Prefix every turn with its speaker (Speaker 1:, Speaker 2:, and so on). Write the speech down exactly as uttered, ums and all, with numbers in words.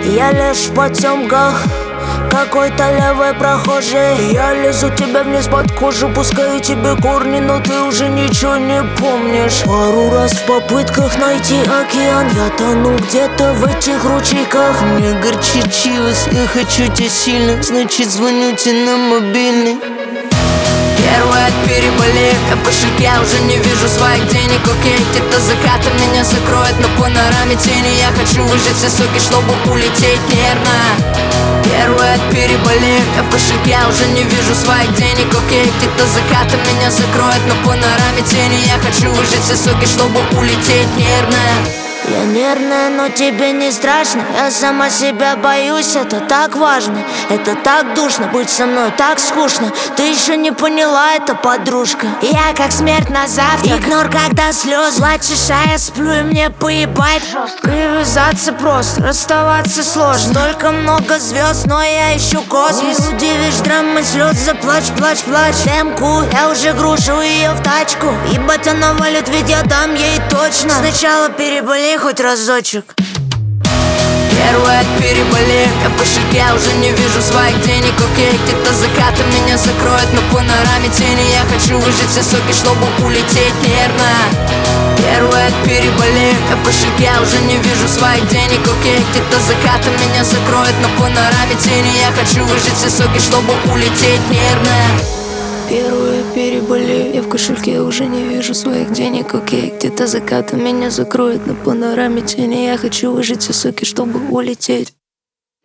Speaker 1: Я лишь в потемках какой-то левый прохожий. Я лезу тебе вниз под кожу, пускаю тебе корни, но ты уже ничего не помнишь. Пару раз в попытках найти океан я тону где-то в этих ручейках. Мне горчичилось, я хочу тебя сильно, значит звоню тебе на мобильный.
Speaker 2: Первый от переболев, я в кошельке уже не вижу своих денег. Окей, где-то закатом меня закроет на панораме тени. Я хочу выжать все соки, чтобы улететь нервно. Первый от переболев, я в кошельке уже не вижу своих денег. Окей, где-то закатом меня закроет на панораме тени. Я хочу выжать все соки, чтобы улететь нервно.
Speaker 1: Я нервная, но тебе не страшно. Я сама себя боюсь, это так важно. Это так душно, быть со мной так скучно. Ты еще не поняла, это подружка. Я как смерть на завтрак, игнор, когда слез. Плачешь, а я сплю, и мне поебать. Привязаться просто, расставаться сложно. Столько много звезд, но я ищу космос. Не удивишь драмы слез, заплачь, плачь, плачь. Демку, я уже гружу ее в тачку. Ебать, она валит, ведь я дам ей точно. Сначала переболей хоть разочек.
Speaker 2: Первый от переболев, я в кошельке уже не вижу своих денег. Окей, где-то закатом меня закроет на панораме тени. Я хочу выжать все соки, чтобы улететь нервно. Первый от переболев, я в кошельке уже не вижу своих денег. Окей, где-то закатом меня закроет на панораме тени. Я хочу выжать все соки, чтобы улететь нервно.
Speaker 1: Первое переболев, я в кошельке уже не вижу своих денег. Окей, где-то закатом меня закроет на панораме тени. Я хочу выжать все соки, чтобы улететь.